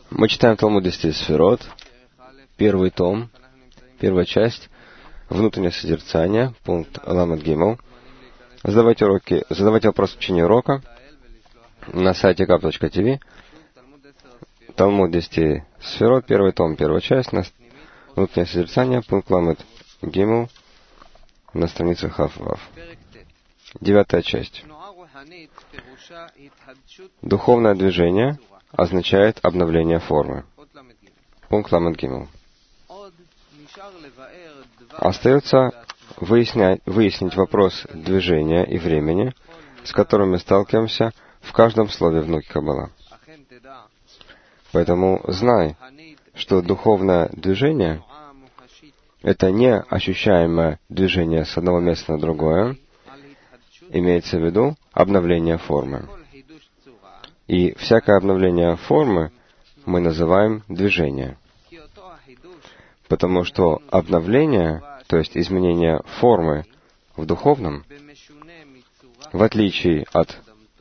Мы читаем Талмуд 10 Сферот, первый том, первая часть, внутреннее созерцание, пункт Ламед Гимел. Задавайте вопросы в течение урока на сайте kap.tv. Талмуд 10 Сферот, первый том, первая часть, внутреннее созерцание, пункт Ламед Гимел, на странице Хав-Вав. 9 часть. Духовное движение означает обновление формы. Пункт Ламед Гимел. Остается выяснить вопрос движения и времени, с которым мы сталкиваемся в каждом слове внуки Каббала. Поэтому знай, что духовное движение — это не ощущаемое движение с одного места на другое, имеется в виду обновление формы. И всякое обновление формы мы называем движение. Потому что обновление, то есть изменение формы в духовном, в отличие от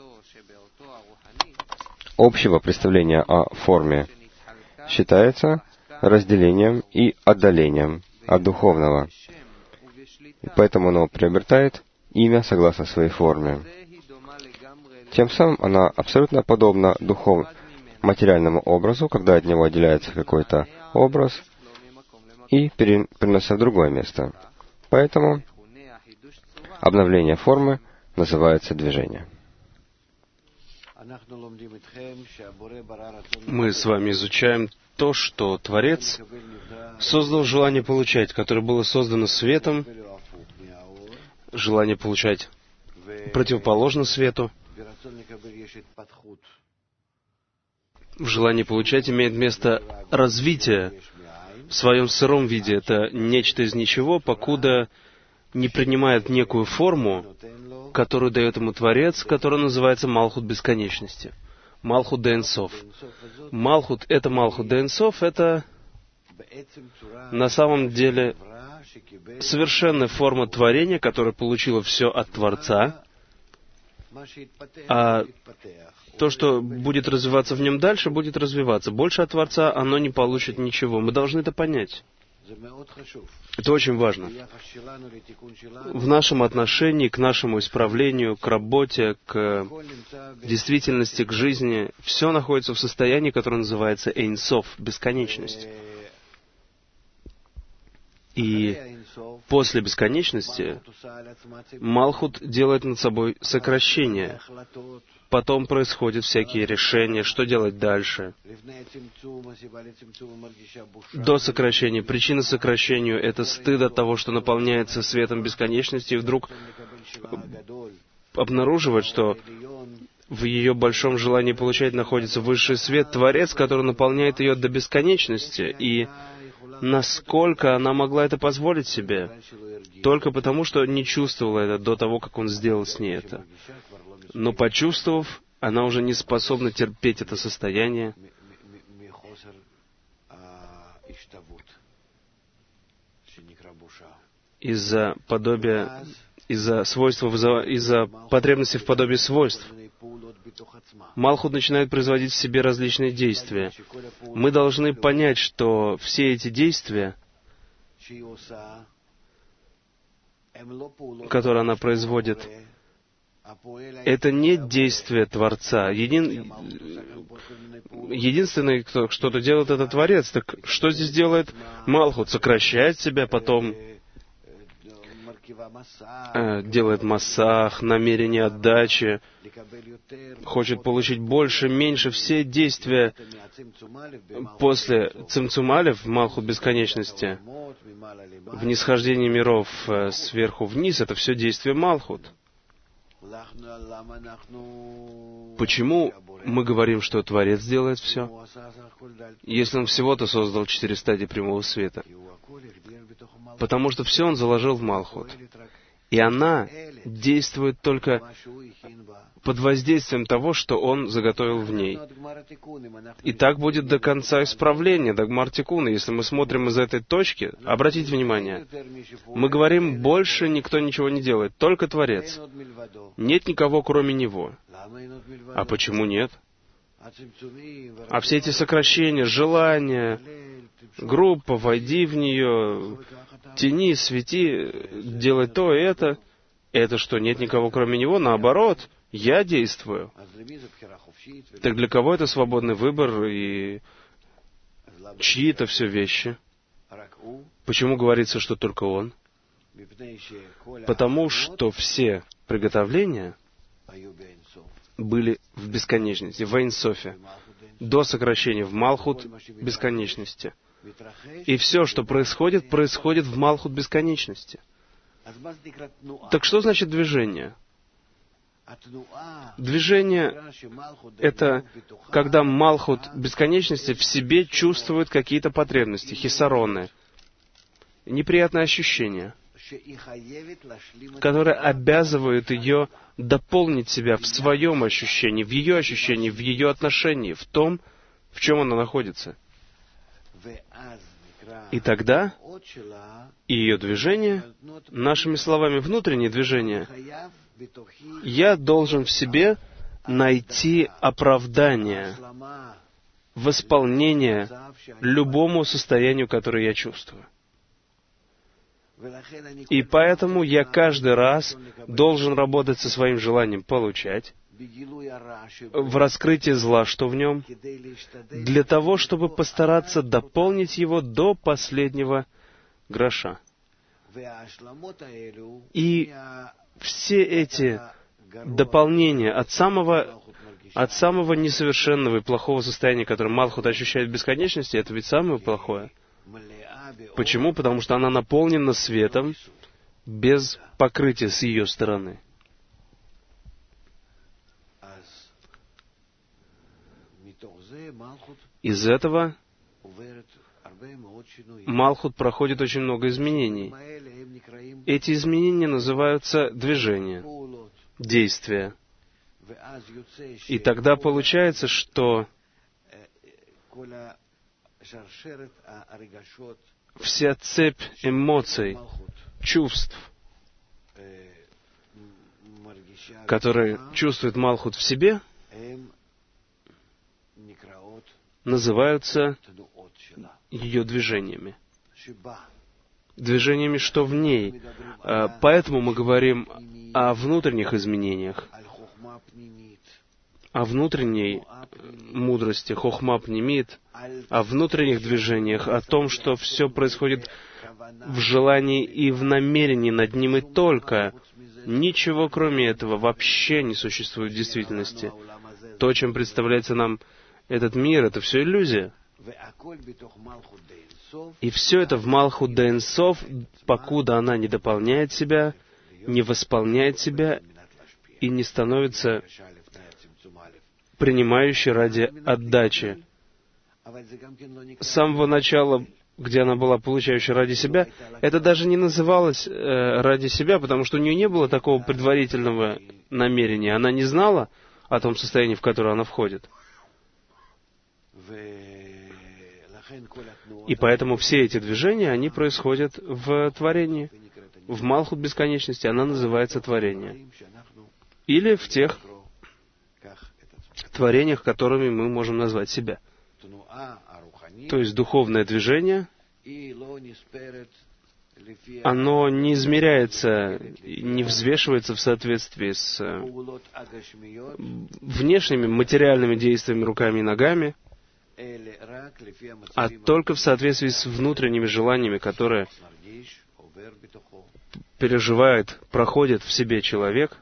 общего представления о форме, считается разделением и отдалением от духовного. И поэтому оно приобретает имя согласно своей форме. Тем самым она абсолютно подобна материальному образу, когда от него отделяется какой-то образ и переносится в другое место. Поэтому обновление формы называется движение. Мы с вами изучаем то, что Творец создал желание получать, которое было создано светом, желание получать противоположно свету. В желании получать имеет место развитие в своем сыром виде. Это нечто из ничего, покуда не принимает некую форму, которую дает ему Творец, которая называется Малхут бесконечности. Малхут де Энсов. Малхут — это Малхут де Энсов, это на самом деле совершенная форма творения, которая получила все от Творца, а то, что будет развиваться в нем дальше, будет развиваться. Больше от Творца оно не получит ничего. Мы должны это понять. Это очень важно. В нашем отношении к нашему исправлению, к работе, к действительности, к жизни, все находится в состоянии, которое называется Эйнсов, бесконечность. И после бесконечности Малхут делает над собой сокращение. Потом происходят всякие решения, что делать дальше. До сокращения. Причина сокращению — это стыд от того, что наполняется светом бесконечности, и вдруг обнаруживает, что в ее большом желании получать находится высший свет, Творец, который наполняет ее до бесконечности. И насколько она могла это позволить себе? Только потому, что не чувствовала это до того, как он сделал с ней это. Но почувствовав, она уже не способна терпеть это состояние. Из-за потребности в подобии свойств. Малхут начинает производить в себе различные действия. Мы должны понять, что все эти действия, которые она производит, это не действие Творца. Единственный, кто что-то делает, это Творец. Так что здесь делает Малхут? Сокращает себя, потом делает массах, намерение отдачи, хочет получить больше, меньше. Все действия после Цимцум Алеф, Малхут бесконечности, в нисхождении миров сверху вниз, это все действие Малхут. Почему мы говорим, что Творец делает все, если Он всего-то создал 4 стадии прямого света? Потому что все Он заложил в Малхут. И она действует только под воздействием того, что Он заготовил в ней. И так будет до конца исправления, до Гмар Тикуна. Если мы смотрим из этой точки, обратите внимание, мы говорим, больше никто ничего не делает, только Творец. Нет никого, кроме Него. А почему нет? А все эти сокращения, желания, группа, войди в нее, тяни, свети, делай то и это что, нет никого кроме него? Наоборот, я действую. Так для кого это свободный выбор и чьи-то все вещи? Почему говорится, что только он? Потому что все приготовления были в бесконечности, в Эйн-Софе, до сокращения в Малхут бесконечности. И все, что происходит, происходит в Малхут бесконечности. Так что значит движение? Движение — это когда Малхут бесконечности в себе чувствует какие-то потребности, хисароны, неприятные ощущения, которые обязывают ее дополнить себя в своем ощущении, в ее отношении, в том, в чем она находится. И тогда ее движение, нашими словами, внутреннее движение, я должен в себе найти оправдание, восполнение любому состоянию, которое я чувствую. И поэтому я каждый раз должен работать со своим желанием получать, в раскрытии зла, что в нем, для того, чтобы постараться дополнить его до последнего гроша. И все эти дополнения от самого несовершенного и плохого состояния, которое Малхут ощущает в бесконечности, это ведь самое плохое. Почему? Потому что она наполнена светом без покрытия с ее стороны. Из этого Малхут проходит очень много изменений. Эти изменения называются движение, действие. И тогда получается, что вся цепь эмоций, чувств, которые чувствует Малхут в себе, называются ее движениями. Движениями, что в ней. Поэтому мы говорим о внутренних изменениях, о внутренней мудрости, хохма пнимит, о внутренних движениях, о том, что все происходит в желании и в намерении над ним и только. Ничего кроме этого вообще не существует в действительности. То, чем представляется нам этот мир, это все иллюзия. И все это в Малхут де Эйн Соф, покуда она не дополняет себя, не восполняет себя и не становится принимающей ради отдачи. С самого начала, где она была получающей ради себя, это даже не называлось ради себя, потому что у нее не было такого предварительного намерения. Она не знала о том состоянии, в которое она входит. И поэтому все эти движения, они происходят в творении. В Малхут бесконечности она называется творение. Или в тех творениях, которыми мы можем назвать себя. То есть духовное движение, оно не измеряется, не взвешивается в соответствии с внешними материальными действиями руками и ногами, а только в соответствии с внутренними желаниями, которые переживает, проходит в себе человек.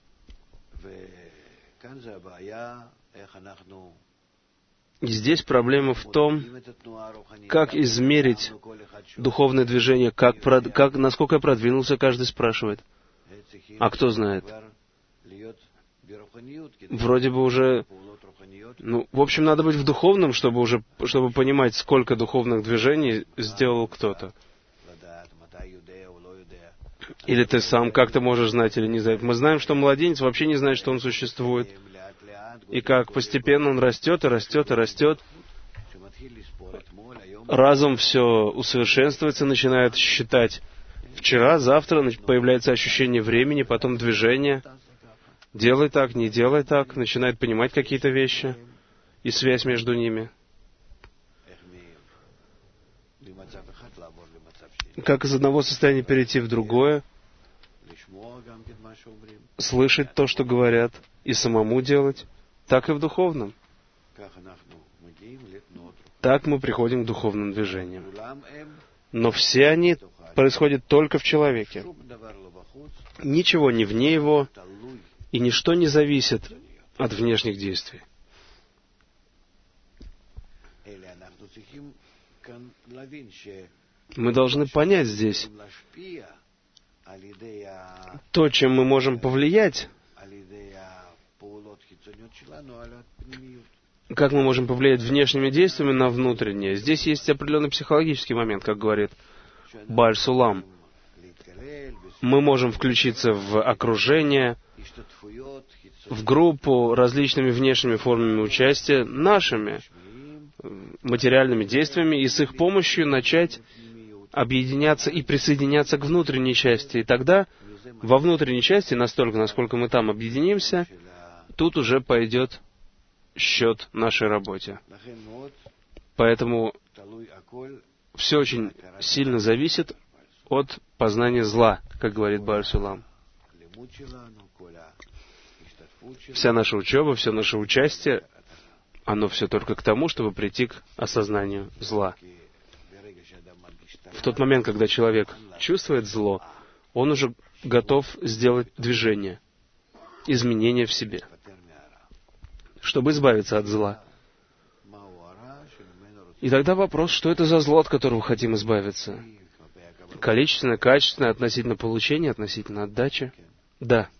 И здесь проблема в том, как измерить духовное движение, насколько я продвинулся, каждый спрашивает. А кто знает? Вроде бы уже... в общем, надо быть в духовном, чтобы понимать, сколько духовных движений сделал кто-то. Или ты сам как-то можешь знать или не знать. Мы знаем, что младенец вообще не знает, что он существует. И как постепенно он растет и растет и растет. Разум все усовершенствуется, начинает считать вчера, завтра, появляется ощущение времени, потом движение. Делай так, не делай так, начинает понимать какие-то вещи. и связь между ними. Как из одного состояния перейти в другое, слышать то, что говорят, и самому делать, так и в духовном. Так мы приходим к духовным движениям. Но все они происходят только в человеке. Ничего не вне его, и ничто не зависит от внешних действий. Мы должны понять здесь, то, чем мы можем повлиять, как мы можем повлиять внешними действиями на внутреннее. Здесь есть определенный психологический момент, как говорит Бааль Сулам. Мы можем включиться в окружение, в группу различными внешними формами участия, нашими материальными действиями, и с их помощью начать объединяться и присоединяться к внутренней части. И тогда во внутренней части, настолько, насколько мы там объединимся, тут уже пойдет счет нашей работе. Поэтому все очень сильно зависит от познания зла, как говорит Бааль Сулам. Вся наша учеба, все наше участие, оно все только к тому, чтобы прийти к осознанию зла. В тот момент, когда человек чувствует зло, он уже готов сделать движение, изменение в себе, чтобы избавиться от зла. И тогда вопрос, что это за зло, от которого хотим избавиться? Количественное, качественное, относительно получения, относительно отдачи? Да.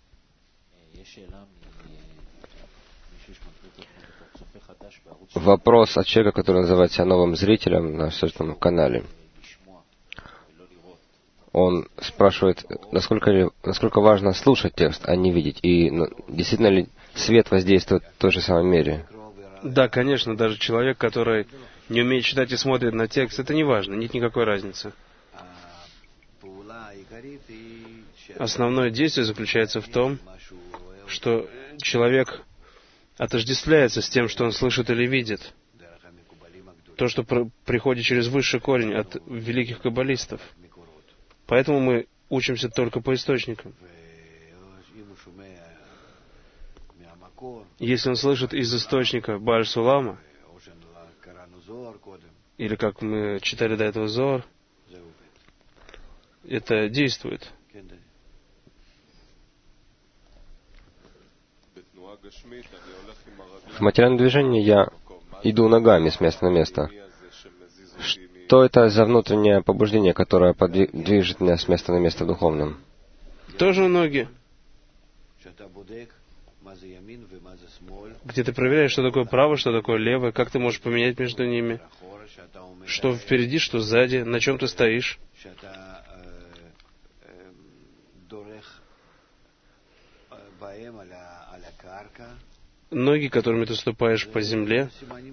Вопрос от человека, который называет себя новым зрителем на собственном канале. Он спрашивает, насколько важно слушать текст, а не видеть. И действительно ли свет воздействует в той же самой мере? Да, конечно, даже человек, который не умеет читать и смотрит на текст, это не важно, нет никакой разницы. Основное действие заключается в том, что человек отождествляется с тем, что он слышит или видит. То, что приходит через высший корень от великих каббалистов. Поэтому мы учимся только по источникам. Если он слышит из источника Бааль Сулама, или как мы читали до этого Зоар, это действует. В материальном движении я иду ногами с места на место. Что это за внутреннее побуждение, которое движет меня с места на место в духовном? Тоже ноги. Где ты проверяешь, что такое правое, что такое левое, как ты можешь поменять между ними, что впереди, что сзади, на чем ты стоишь. Ноги, которыми ты ступаешь по земле,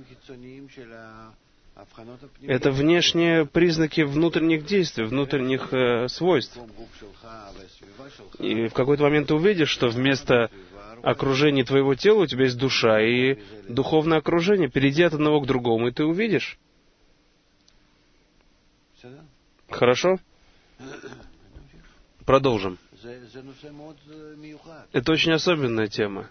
это внешние признаки внутренних действий, внутренних свойств. И в какой-то момент ты увидишь, что вместо окружения твоего тела у тебя есть душа и духовное окружение. Перейди от одного к другому, и ты увидишь. Хорошо? Продолжим. Это очень особенная тема.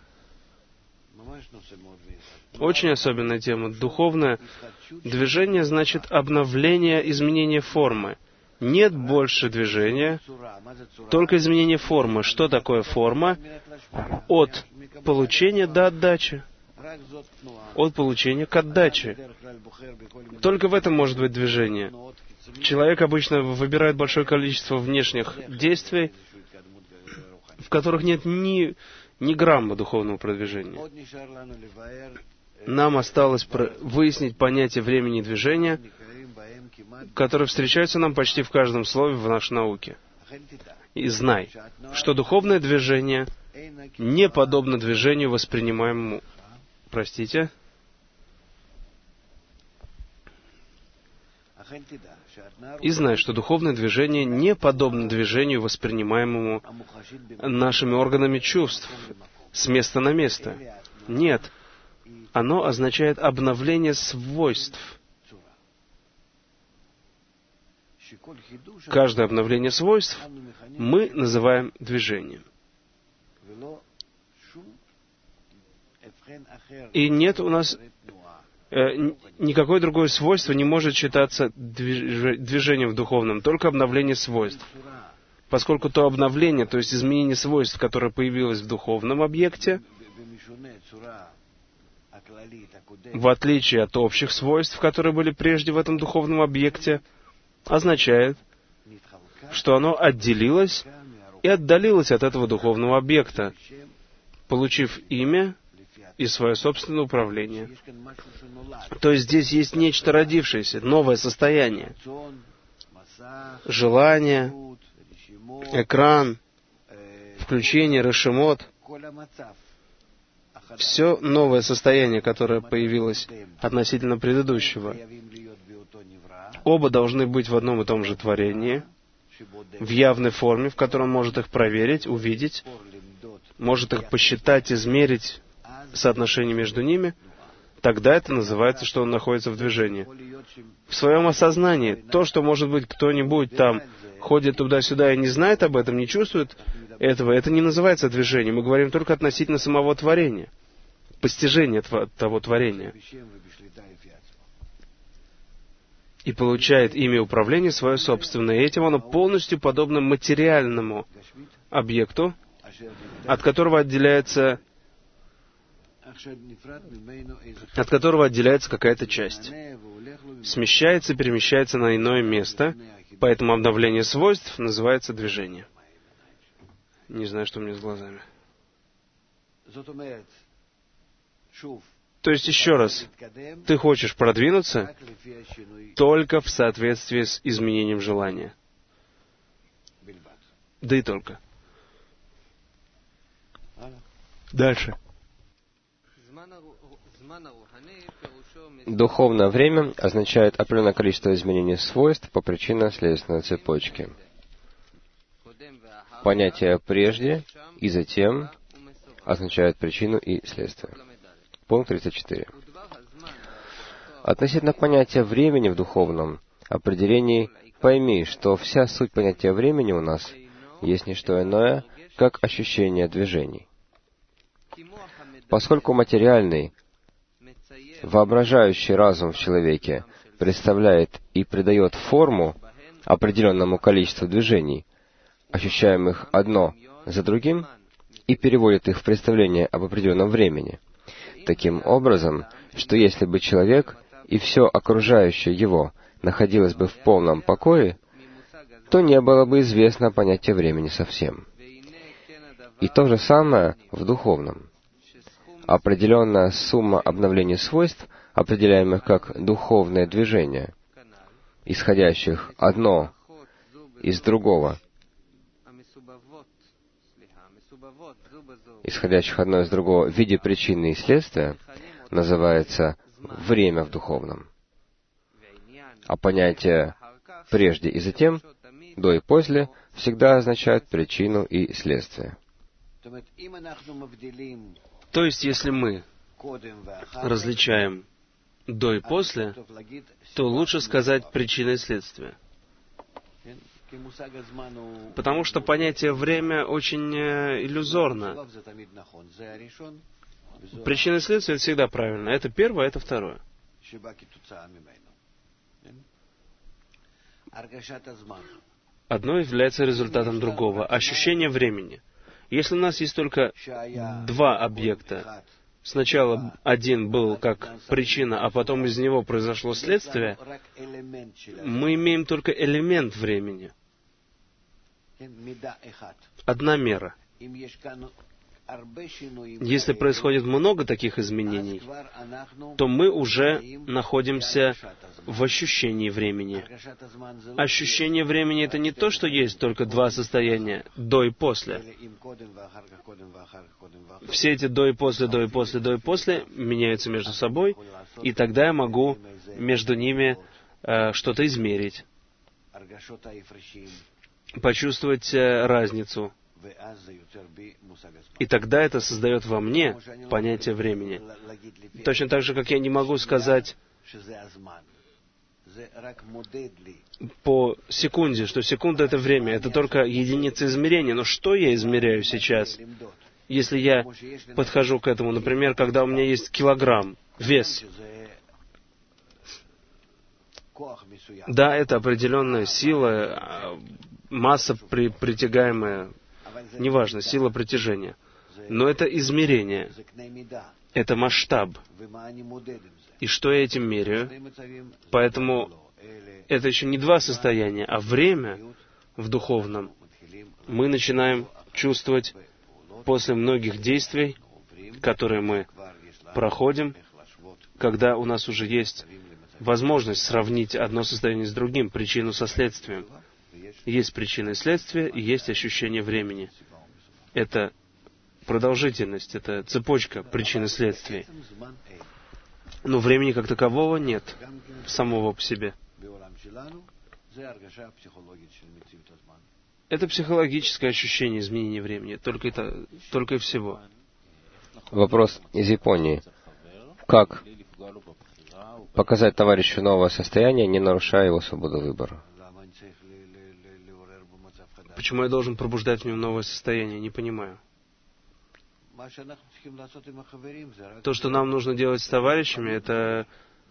Очень особенная тема. Духовное движение значит обновление, изменение формы. Нет больше движения, только изменение формы. Что такое форма? От получения до отдачи. От получения к отдаче. Только в этом может быть движение. Человек обычно выбирает большое количество внешних действий, в которых нет ни грамма духовного продвижения. Нам осталось выяснить понятие времени и движения, которые встречаются нам почти в каждом слове в нашей науке. И знай, что духовное движение не подобно движению, воспринимаемому... Простите? И знай, что духовное движение не подобно движению, воспринимаемому нашими органами чувств с места на место. Нет. оно означает обновление свойств. Каждое обновление свойств мы называем движением. И нет у нас никакое другое свойство не может считаться движением в духовном, только обновление свойств. Поскольку то обновление, то есть изменение свойств, которое появилось в духовном объекте, в отличие от общих свойств, которые были прежде в этом духовном объекте, означает, что оно отделилось и отдалилось от этого духовного объекта, получив имя и свое собственное управление. То есть здесь есть нечто родившееся, новое состояние. Желание, экран, включение, решемот. Все новое состояние, которое появилось относительно предыдущего. Оба должны быть в одном и том же творении, в явной форме, в котором может их проверить, увидеть, может их посчитать, измерить соотношение между ними. Тогда это называется, что он находится в движении. В своем осознании, то, что, может быть, кто-нибудь там ходит туда-сюда и не знает об этом, не чувствует этого, это не называется движением. Мы говорим только относительно самого творения, постижения того творения. И получает имя управления свое собственное. И этим оно полностью подобно материальному объекту, от которого отделяется какая-то часть. Смещается, перемещается на иное место, поэтому обновление свойств называется движение. Не знаю, что у меня с глазами. То есть, еще раз, ты хочешь продвинуться только в соответствии с изменением желания. Да и только. Дальше. Духовное время означает определенное количество изменений свойств по причинно-следственной цепочке. Понятие «прежде» и «затем» означает причину и следствие. Пункт 34. Относительно понятия времени в духовном определении, пойми, что вся суть понятия времени у нас есть не что иное, как ощущение движений. Поскольку материальный, воображающий разум в человеке представляет и придает форму определенному количеству движений, ощущаемых одно за другим, и переводит их в представление об определенном времени, таким образом, что если бы человек и все окружающее его находилось бы в полном покое, то не было бы известно понятие времени совсем. И то же самое в духовном. Определенная сумма обновлений свойств, определяемых как духовное движение, исходящих одно из другого, в виде причины и следствия, называется время в духовном. А понятие «прежде и затем», «до и после» всегда означает причину и следствие. То есть, если мы различаем «до» и «после», то лучше сказать «причина и следствие». Потому что понятие «время» очень иллюзорно. Причина и следствие — это всегда правильно. Это первое, это второе. Одно является результатом другого. Ощущение времени. Если у нас есть только два объекта, сначала один был как причина, а потом из него произошло следствие, мы имеем только элемент времени. Одна мера. Если происходит много таких изменений, то мы уже находимся в ощущении времени. Ощущение времени — это не то, что есть только два состояния, до и после. Все эти до и после, до и после, до и после меняются между собой, и тогда я могу между ними что-то измерить, почувствовать разницу И тогда это создает во мне понятие времени. Точно так же, как я не могу сказать по секунде, что секунда — это время, это только единица измерения. Но что я измеряю сейчас? Если я подхожу к этому, например, когда у меня есть килограмм, вес, да, это определенная сила, масса притягаемая, неважно, сила притяжения. Но это измерение, это масштаб. И что я этим меряю? Поэтому это еще не два состояния, а время в духовном мы начинаем чувствовать после многих действий, которые мы проходим, когда у нас уже есть возможность сравнить одно состояние с другим, причину со следствием. Есть причина и следствие, и есть ощущение времени. Это продолжительность, это цепочка причин и следствий. Но времени как такового нет, самого по себе. Это психологическое ощущение изменения времени, только и всего. Вопрос из Японии. Как показать товарищу новое состояние, не нарушая его свободу выбора? Почему я должен пробуждать в нем новое состояние? Не понимаю. То, что нам нужно делать с товарищами, это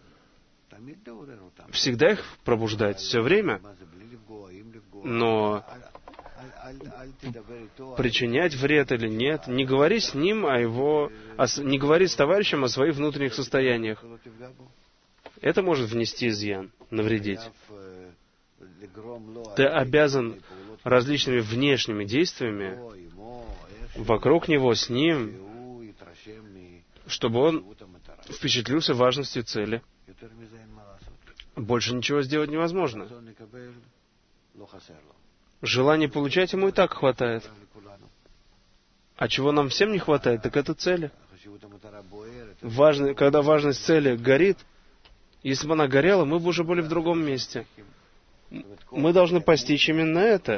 всегда их пробуждать, все время. Но причинять вред или нет, не говори с ним не говори с товарищем о своих внутренних состояниях. Это может внести изъян, навредить. Ты обязан различными внешними действиями вокруг него, с ним, чтобы он впечатлился важностью цели. Больше ничего сделать невозможно. Желание получать ему и так хватает. А чего нам всем не хватает, так это цели. Когда важность цели горит, если бы она горела, мы бы уже были в другом месте. Мы должны постичь именно это.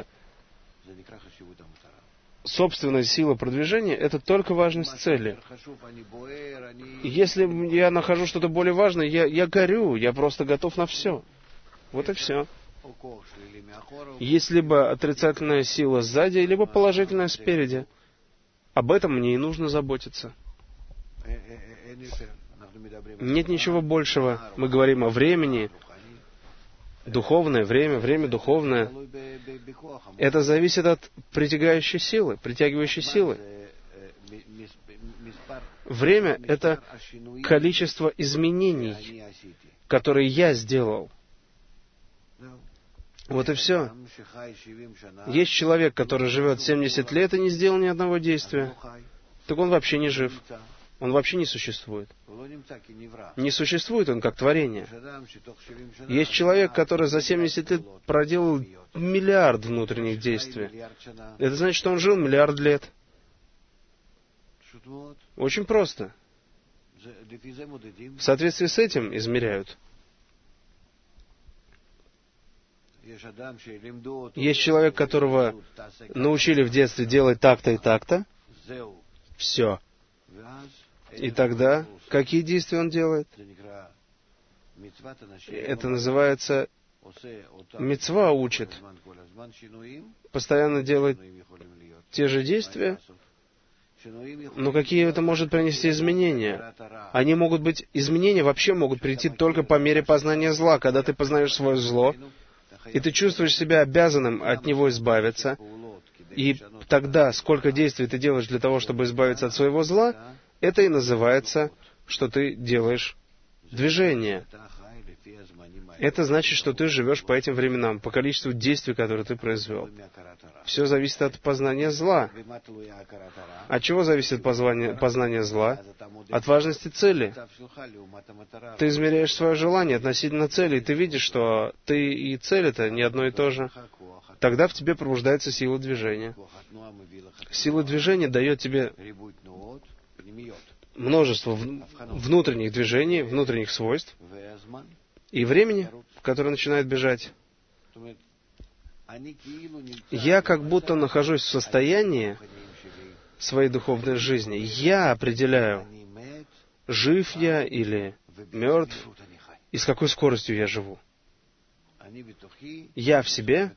Собственная сила продвижения — это только важность цели. Если я нахожу что-то более важное, я горю, я просто готов на все. Вот и все. Есть либо отрицательная сила сзади, либо положительная спереди. Об этом мне и нужно заботиться. Нет ничего большего. Мы говорим о времени. Духовное время, время духовное. Это зависит от притягивающей силы. Время — это количество изменений, которые я сделал. Вот и все. Есть человек, который живет 70 лет и не сделал ни одного действия. Так он вообще не жив. Он вообще не существует. Не существует он как творение. Есть человек, который за 70 лет проделал миллиард внутренних действий. Это значит, что он жил миллиард лет. Очень просто. В соответствии с этим измеряют. Есть человек, которого научили в детстве делать так-то и так-то. Все. И тогда, какие действия он делает? Это называется мицва учит. Постоянно делать те же действия. Но какие это может принести изменения? Изменения вообще могут прийти только по мере познания зла. Когда ты познаешь свое зло, и ты чувствуешь себя обязанным от него избавиться, и тогда, сколько действий ты делаешь для того, чтобы избавиться от своего зла, это и называется, что ты делаешь движение. Это значит, что ты живешь по этим временам, по количеству действий, которые ты произвел. Все зависит от познания зла. От чего зависит познание зла? От важности цели. Ты измеряешь свое желание относительно цели, и ты видишь, что ты и цель — это не одно и то же. Тогда в тебе пробуждается сила движения. Сила движения дает тебе множество внутренних движений, внутренних свойств и времени, которое начинает бежать. Я как будто нахожусь в состоянии своей духовной жизни. Я определяю, жив я или мертв, и с какой скоростью я живу. Я в себе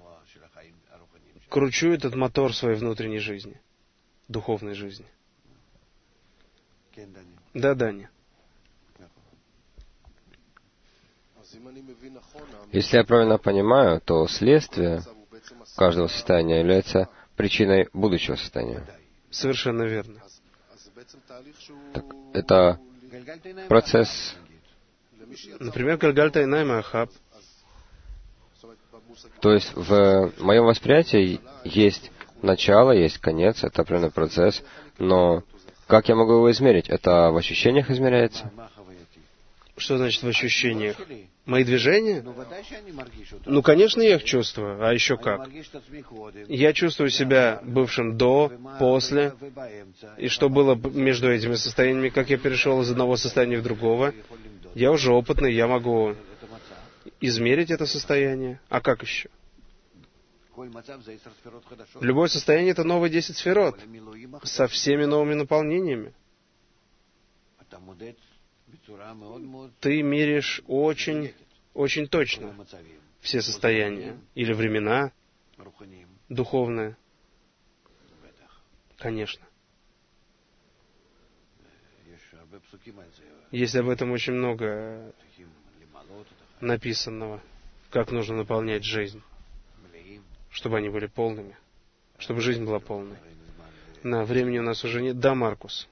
кручу этот мотор своей внутренней жизни, духовной жизни. Да, Даня. Если я правильно понимаю, то следствие каждого состояния является причиной будущего состояния. Совершенно верно. Так, это процесс. Например, Гальгальта Инай Махаб. То есть в моем восприятии есть начало, есть конец, это определенный процесс, но как я могу его измерить? Это в ощущениях измеряется? Что значит в ощущениях? Мои движения? Ну, конечно, я их чувствую. А еще как? Я чувствую себя бывшим до, после, и что было между этими состояниями, как я перешел из одного состояния в другого. Я уже опытный, я могу измерить это состояние. А как еще? Любое состояние — это новые 10 сферот, со всеми новыми наполнениями. Ты меряешь очень, очень точно все состояния или времена духовные. Конечно. Есть об этом очень много написанного, как нужно наполнять жизнь, чтобы они были полными, чтобы жизнь была полной. На времени у нас уже нет. Да, Маркус.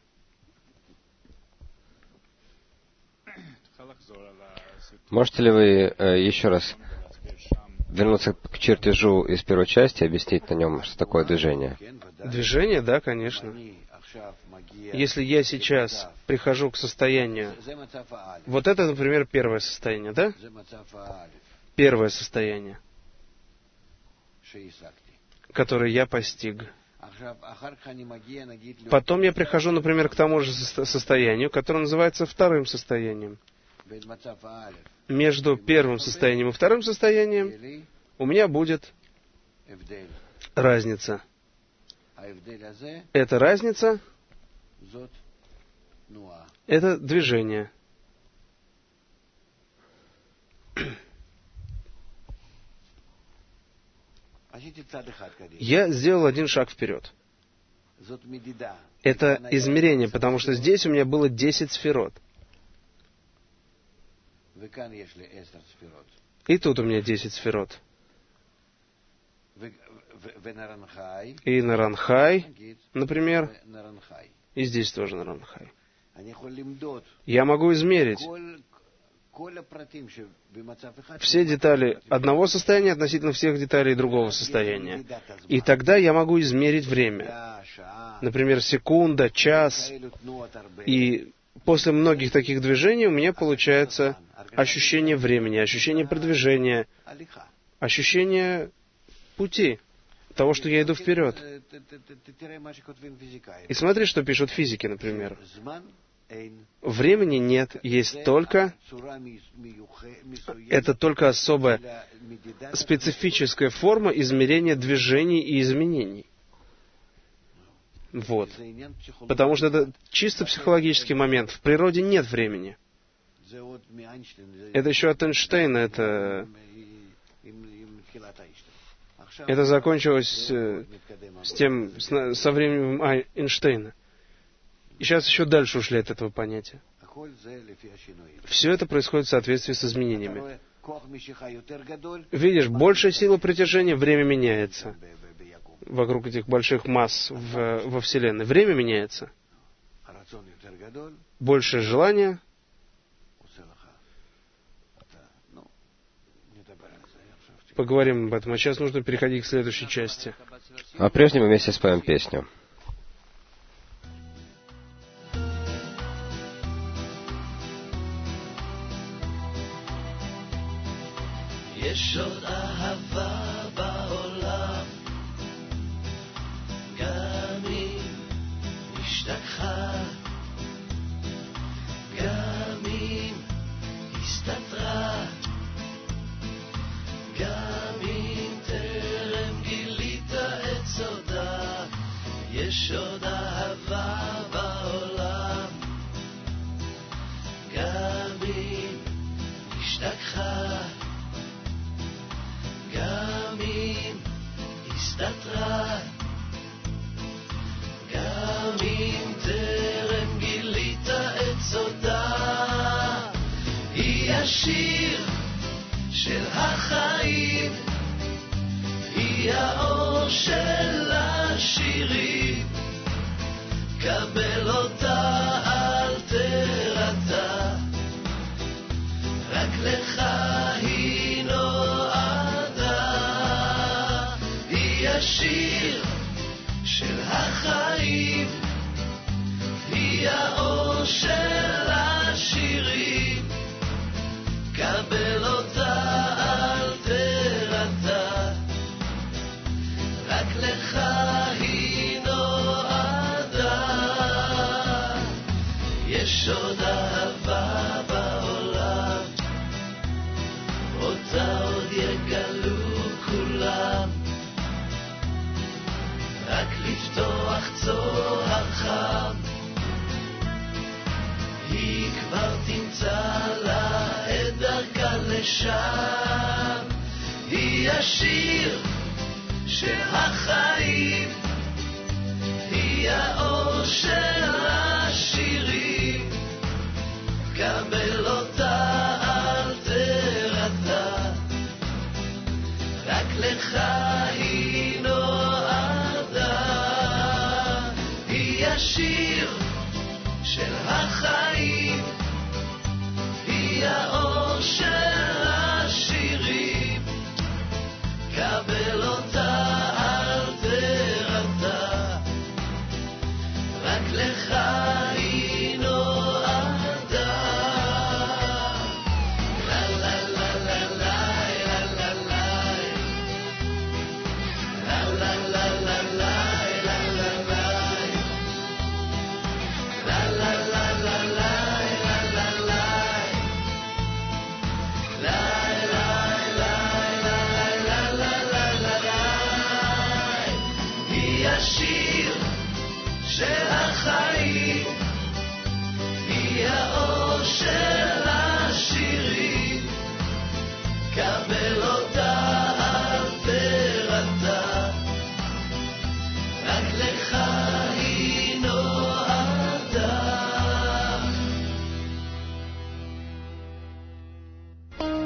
Можете ли вы еще раз вернуться к чертежу из первой части и объяснить на нем, что такое движение? Движение, да, конечно. Если я сейчас прихожу к состоянию... Вот это, например, первое состояние, да? Первое состояние, которое я постиг. Потом я прихожу, например, к тому же состоянию, которое называется вторым состоянием. Между первым состоянием и вторым состоянием у меня будет разница. Эта разница — это движение. Я сделал один шаг вперед. Это измерение, потому что здесь у меня было 10 сферот. И тут у меня 10 сферот. И Наранхай, например, и здесь тоже Наранхай. Я могу измерить все детали одного состояния относительно всех деталей другого состояния. И тогда я могу измерить время. Например, секунда, час. И после многих таких движений у меня получается ощущение времени, ощущение продвижения, ощущение пути, того, что я иду вперед. И смотри, что пишут физики, например. Времени нет, есть только... Это только особая специфическая форма измерения движений и изменений. Вот. Потому что это чисто психологический момент. В природе нет времени. Это еще от Эйнштейна. Это закончилось со временем Эйнштейна. И сейчас еще дальше ушли от этого понятия. Все это происходит в соответствии с изменениями. Видишь, большая сила притяжения, время меняется. Вокруг этих больших масс во Вселенной. Время меняется. Большее желание. Поговорим об этом. А сейчас нужно переходить к следующей части. А прежде мы вместе споем песню. יש עוד אהבה בעולם, גם אם השתכחה, גם אם הסתתרה, גם אם השתכחה, גם אם הסתתרה, גם אם טרם גילית את סודה, היא השיר של החיים, היא האור של השירים, קבל אותה אל תרתע, רק לך היא נועדה, היא השיר של החיים, היא האור של השירים, קבל אותה אל תרתע, רק לך היא נועדה, יש עוד אהבה בעולם, אותה עוד יגלו כולם, רק לפתוח צוהר חם, היא כבר תמצא לה את דרכה לשם, היא השיר של החיים, היא האור של